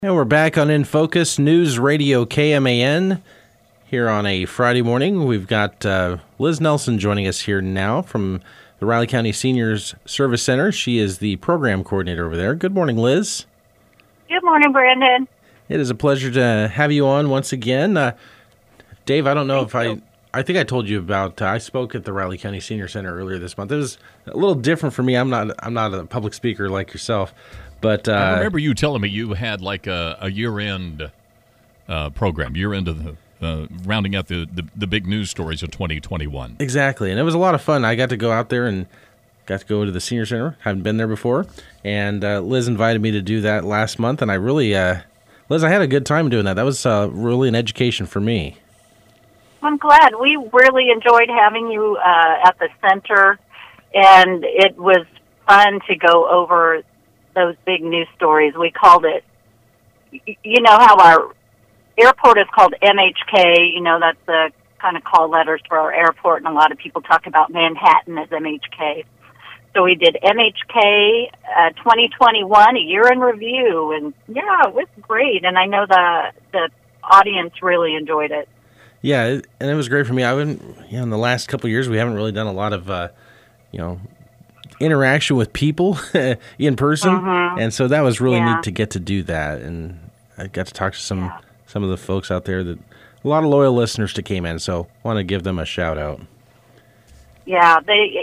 And we're back on In Focus News Radio KMAN here on a Friday morning. We've got Liz Nelson joining us here now from the Riley County Seniors Service Center. She is the program coordinator over there. Good morning, Liz. Good morning, Brandon. It is a pleasure to have you on once again. Dave, I don't know I think I told you about, I spoke at the Riley County Senior Center earlier this month. It was a little different for me. I'm not a public speaker like yourself. But I remember you telling me you had like a year-end program, year-end of the rounding out the big news stories of 2021. Exactly, and it was a lot of fun. I got to go out there and got to go to the Senior Center. Haven't been there before, and Liz invited me to do that last month, and I really, Liz, I had a good time doing that. That was really an education for me. I'm glad. We really enjoyed having you at the center, and it was fun to go over those big news stories. We called it, you know how our airport is called MHK, that's the kind of call letters for our airport, and a lot of people talk about Manhattan as MHK. So we did MHK 2021, a year in review, and yeah, it was great, and I know the audience really enjoyed it. Yeah, and it was great for me. In the last couple of years, we haven't really done a lot of, interaction with people in person, and so that was really neat to get to do that. And I got to talk to some of the folks out there, that a lot of loyal listeners to KMAN. So I want to give them a shout out. Yeah,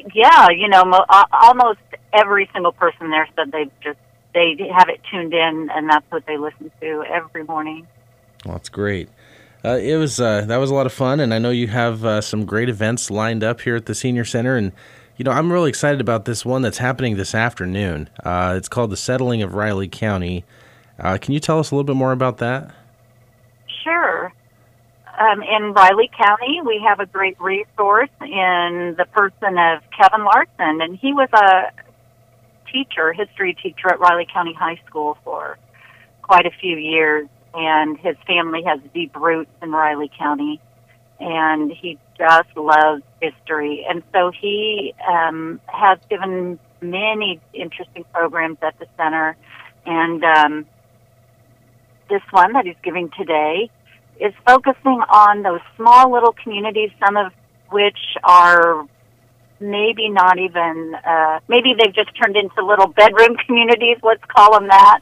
almost every single person there said they have it tuned in, and that's what they listen to every morning. Well, that's great. That was a lot of fun, and I know you have some great events lined up here at the Senior Center, and I'm really excited about this one that's happening this afternoon. It's called The Settling of Riley County. Can you tell us a little bit more about that? Sure. In Riley County, we have a great resource in the person of Kevin Larson, and he was a history teacher at Riley County High School for quite a few years, and his family has deep roots in Riley County, and he just loves history. And so he has given many interesting programs at the center, and this one that he's giving today is focusing on those small little communities, some of which are maybe not even, maybe they've just turned into little bedroom communities, let's call them that.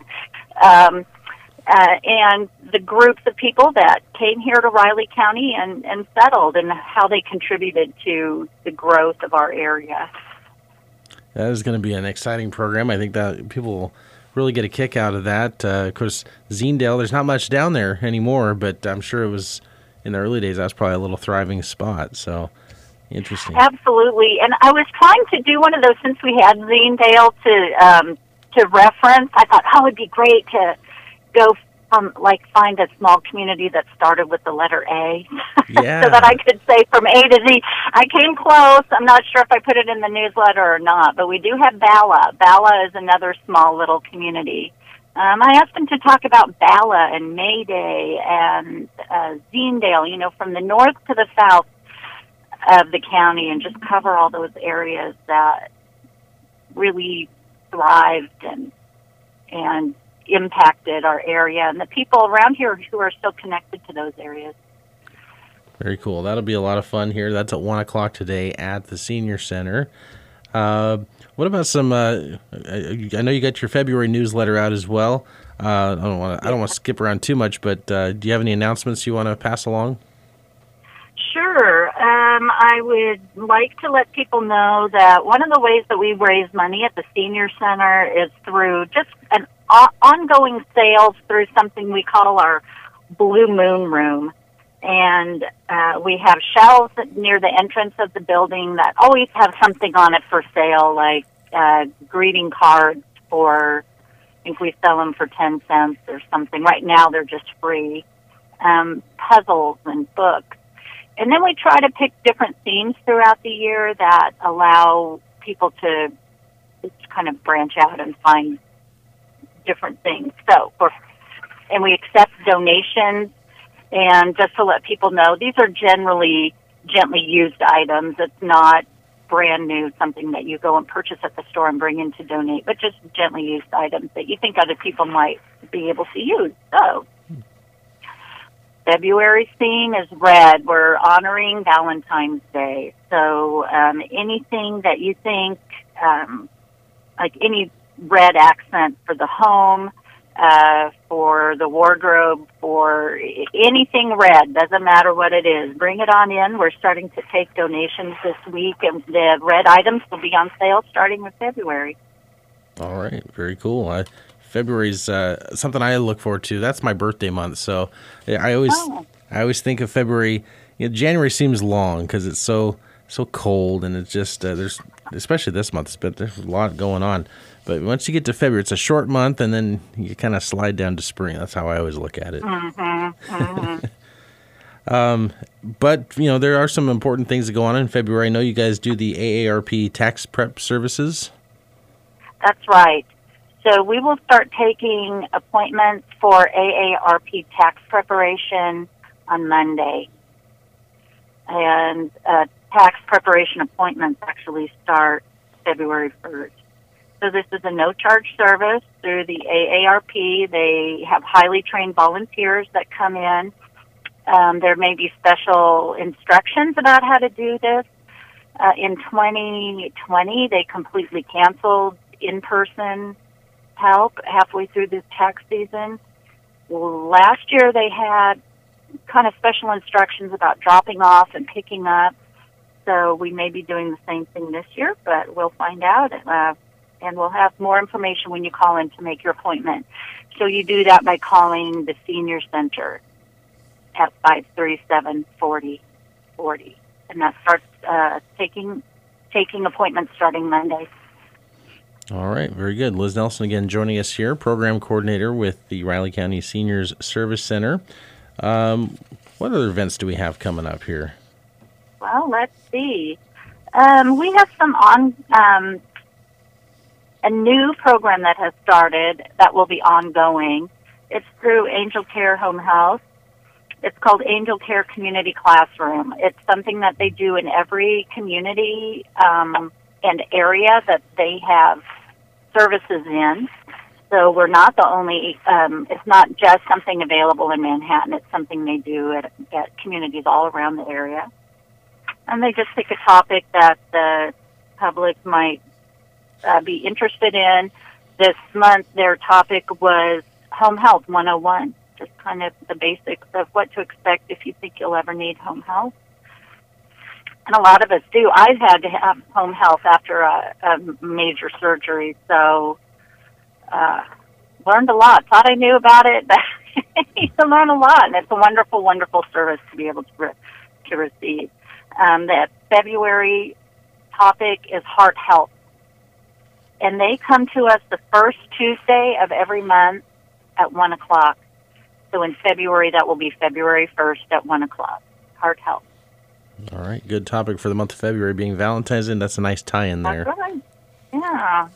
And the groups of people that came here to Riley County and settled, and how they contributed to the growth of our area. That is going to be an exciting program. I think that people will really get a kick out of that. Of course, Zinedale, there's not much down there anymore, but I'm sure it was, in the early days, that was probably a little thriving spot. So, interesting. Absolutely. And I was trying to do one of those, since we had Zinedale to reference. I thought, it would be great to go from, find a small community that started with the letter A, yeah. so that I could say from A to Z. I came close. I'm not sure if I put it in the newsletter or not, but we do have Bala. Bala is another small little community. I asked him to talk about Bala and Mayday and Zinedale, from the north to the south of the county, and just cover all those areas that really thrived and impacted our area, and the people around here who are still connected to those areas. Very cool. That'll be a lot of fun here. That's at 1 o'clock today at the Senior Center. What about some, I know you got your February newsletter out as well. I don't want to skip around too much, but do you have any announcements you want to pass along? Sure. I would like to let people know that one of the ways that we raise money at the Senior Center is through just an ongoing sales through something we call our Blue Moon Room. And we have shelves near the entrance of the building that always have something on it for sale, like greeting cards for, I think we sell them for 10 cents or something. Right now they're just free. Puzzles and books. And then we try to pick different themes throughout the year that allow people to just kind of branch out and find different things. And we accept donations. And just to let people know, these are generally gently used items. It's not brand new, something that you go and purchase at the store and bring in to donate, but just gently used items that you think other people might be able to use. So February's theme is red. We're honoring Valentine's Day. So anything that you think, like any red accent for the home, for the wardrobe, for anything red, doesn't matter what it is. Bring it on in. We're starting to take donations this week, and the red items will be on sale starting with February. All right, very cool. February's something I look forward to. That's my birthday month, so I always think of February. January seems long because it's so cold, and it's just there's, especially this month, but there's a lot going on. But once you get to February, it's a short month, and then you kind of slide down to spring. That's how I always look at it. But there are some important things that go on in February. I know you guys do the AARP tax prep services. That's right. So we will start taking appointments for AARP tax preparation on Monday. And tax preparation appointments actually start February 1st. So this is a no-charge service through the AARP. They have highly trained volunteers that come in. There may be special instructions about how to do this. In 2020, they completely canceled in-person help halfway through this tax season. Last year, they had kind of special instructions about dropping off and picking up. So we may be doing the same thing this year, but we'll find out. And we'll have more information when you call in to make your appointment. So you do that by calling the Senior Center at 537-4040. And that starts taking appointments starting Monday. All right, very good. Liz Nelson again joining us here, program coordinator with the Riley County Seniors Service Center. What other events do we have coming up here? Well, let's see. We have a new program that has started that will be ongoing. It's through Angel Care Home Health. It's called Angel Care Community Classroom. It's something that they do in every community and area that they have services in. So we're not the only, it's not just something available in Manhattan. It's something they do at communities all around the area. And they just pick a topic that the public might be interested in. This month, their topic was Home Health 101, just kind of the basics of what to expect if you think you'll ever need home health. And a lot of us do. I've had to have home health after a major surgery, so learned a lot. Thought I knew about it, but you learn a lot, and it's a wonderful, wonderful service to be able to receive. The February topic is heart health. And they come to us the first Tuesday of every month at 1 o'clock. So in February, that will be February 1st at 1 o'clock. Heart health. All right. Good topic for the month of February being Valentine's Day. That's a nice tie-in there. That's right. Yeah.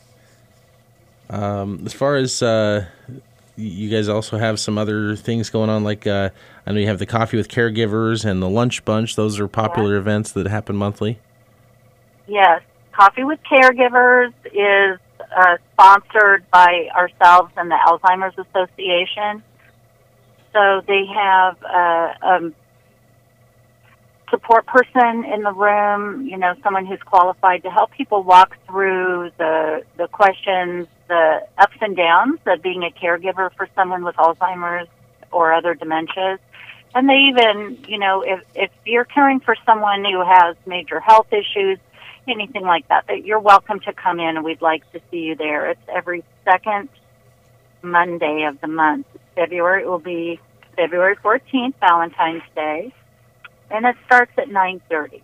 As far as you guys also have some other things going on, like I know you have the Coffee with Caregivers and the Lunch Bunch. Those are popular events that happen monthly. Yes. Coffee with Caregivers is sponsored by ourselves and the Alzheimer's Association. So they have a support person in the room, someone who's qualified to help people walk through the questions, the ups and downs of being a caregiver for someone with Alzheimer's or other dementias. And they even, if you're caring for someone who has major health issues, anything like that, you're welcome to come in, and we'd like to see you there. It's every second Monday of the month. February, it will be February 14th, Valentine's Day, and it starts at 9:30.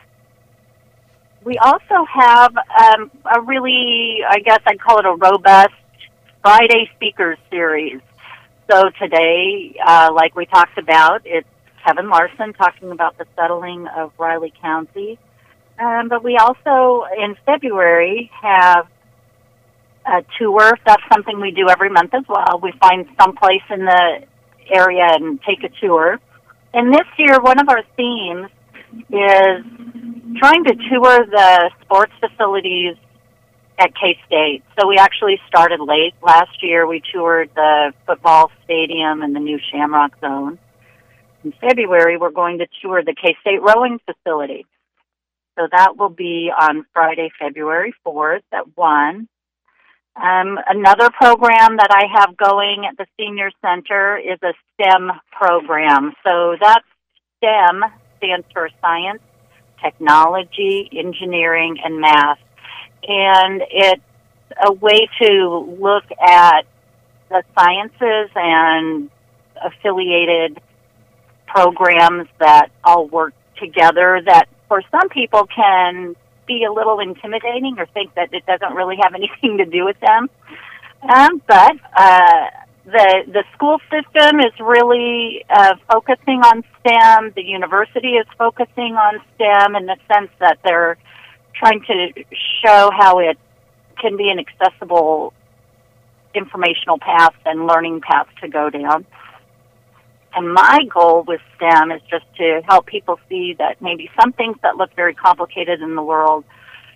We also have a really, I guess I'd call it a robust Friday speakers series. So today, like we talked about, it's Kevin Larson talking about the settling of Riley County. But we also, in February, have a tour. That's something we do every month as well. We find someplace in the area and take a tour. And this year, one of our themes is trying to tour the sports facilities at K-State. So we actually started late. Last year we toured the football stadium and the new Shamrock Zone. In February we're going to tour the K-State rowing facility. So that will be on Friday, February 4th at 1. Another program that I have going at the Senior Center is a STEM program. So that STEM stands for science, technology, engineering, and math. And it's a way to look at the sciences and affiliated programs that all work together that for some people can be a little intimidating or think that it doesn't really have anything to do with them. But the school system is really focusing on STEM. The university is focusing on STEM in the sense that they're trying to show how it can be an accessible informational path and learning path to go down. And my goal with STEM is just to help people see that maybe some things that look very complicated in the world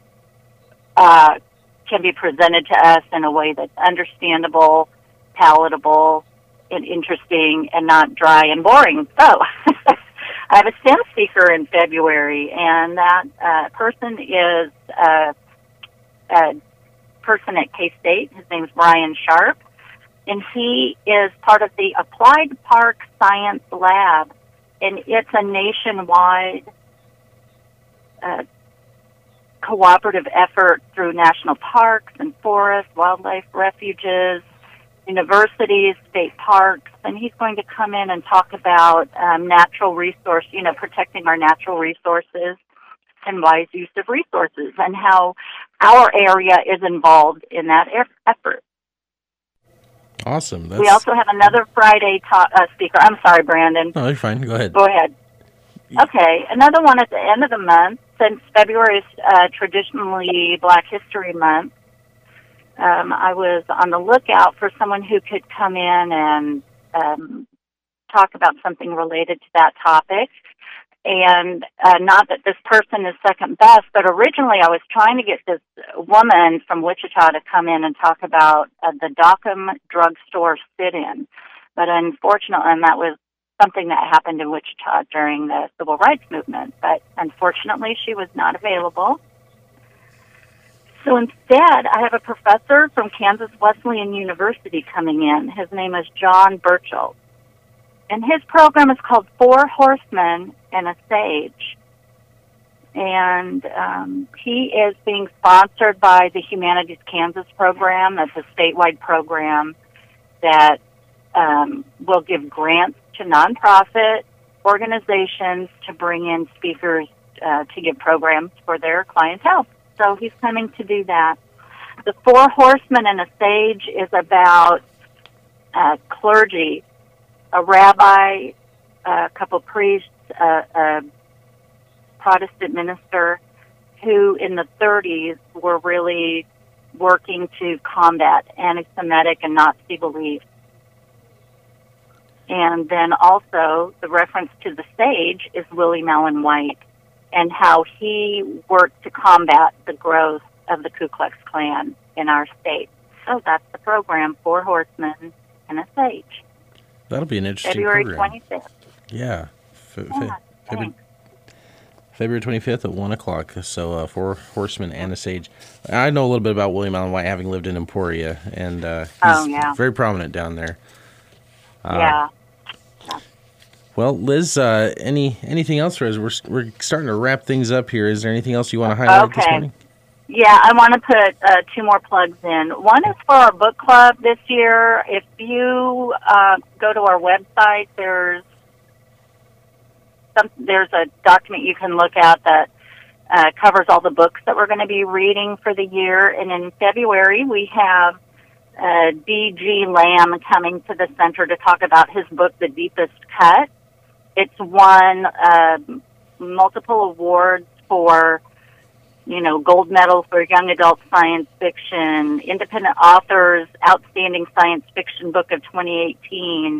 can be presented to us in a way that's understandable, palatable, and interesting, and not dry and boring. So I have a STEM speaker in February, and that person is a person at K-State. His name is Brian Sharp. And he is part of the Applied Park Science Lab, and it's a nationwide cooperative effort through national parks and forests, wildlife refuges, universities, state parks, and he's going to come in and talk about natural resource, protecting our natural resources and wise use of resources, and how our area is involved in that effort. Awesome. We also have another Friday speaker. I'm sorry, Brandon. No, you're fine. Go ahead. Go ahead. Okay, another one at the end of the month. Since February is traditionally Black History Month, I was on the lookout for someone who could come in and talk about something related to that topic. And not that this person is second best, but originally I was trying to get this woman from Wichita to come in and talk about the Dockham drugstore sit-in. But unfortunately, and that was something that happened in Wichita during the civil rights movement. But unfortunately, she was not available. So instead, I have a professor from Kansas Wesleyan University coming in. His name is John Burchell. And his program is called Four Horsemen and a Sage. And he is being sponsored by the Humanities Kansas program. That's a statewide program that will give grants to nonprofit organizations to bring in speakers to give programs for their clientele. So he's coming to do that. The Four Horsemen and a Sage is about clergy, a rabbi, a couple priests, a Protestant minister who in the 30s were really working to combat anti-Semitic and Nazi beliefs. And then also the reference to the sage is William Allen White and how he worked to combat the growth of the Ku Klux Klan in our state. So that's the program, Four Horsemen and a Sage. That'll be an interesting February program. 25th. Yeah. Thanks. February 25th at 1 o'clock. So Four Horsemen and a Sage. I know a little bit about William Allen White, having lived in Emporia, and he's very prominent down there. Yeah. Well, Liz, anything else for us? We're starting to wrap things up here. Is there anything else you want to highlight this morning? Yeah, I want to put two more plugs in. One is for our book club this year. If you go to our website, there's a document you can look at that covers all the books that we're going to be reading for the year. And in February, we have D.G. Lamb coming to the center to talk about his book, The Deepest Cut. It's won multiple awards for, gold medal for young adult science fiction, independent authors, outstanding science fiction book of 2018,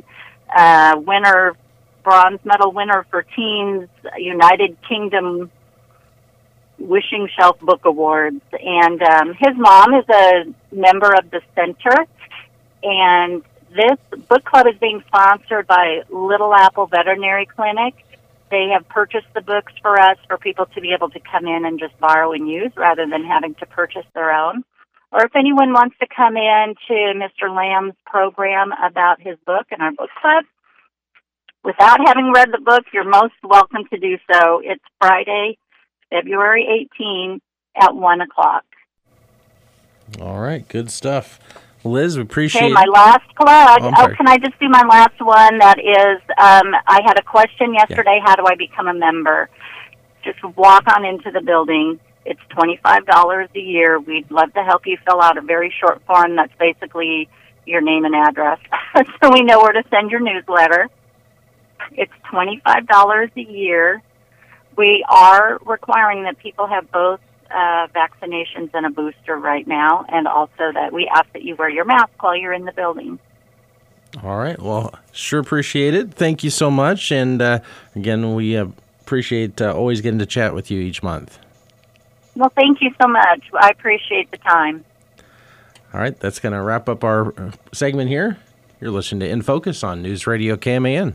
bronze medal winner for teens, United Kingdom Wishing Shelf Book Awards. And his mom is a member of the center, and this book club is being sponsored by Little Apple Veterinary Clinic. They have purchased the books for us for people to be able to come in and just borrow and use rather than having to purchase their own. Or if anyone wants to come in to Mr. Lamb's program about his book in our book club, without having read the book, you're most welcome to do so. It's Friday, February 18 at 1 o'clock. All right, good stuff. Liz, we appreciate Okay, my last plug. Oh, can I just do my last one? That is, I had a question yesterday. How do I become a member? Just walk on into the building. It's $25 a year. We'd love to help you fill out a very short form that's basically your name and address so we know where to send your newsletter. It's $25 a year. We are requiring that people have both vaccinations and a booster right now, and also that we ask that you wear your mask while you're in the building. All right. Well, sure appreciate it. Thank you so much. And again, we appreciate always getting to chat with you each month. Well, thank you so much. I appreciate the time. All right. That's going to wrap up our segment here. You're listening to In Focus on News Radio KMAN.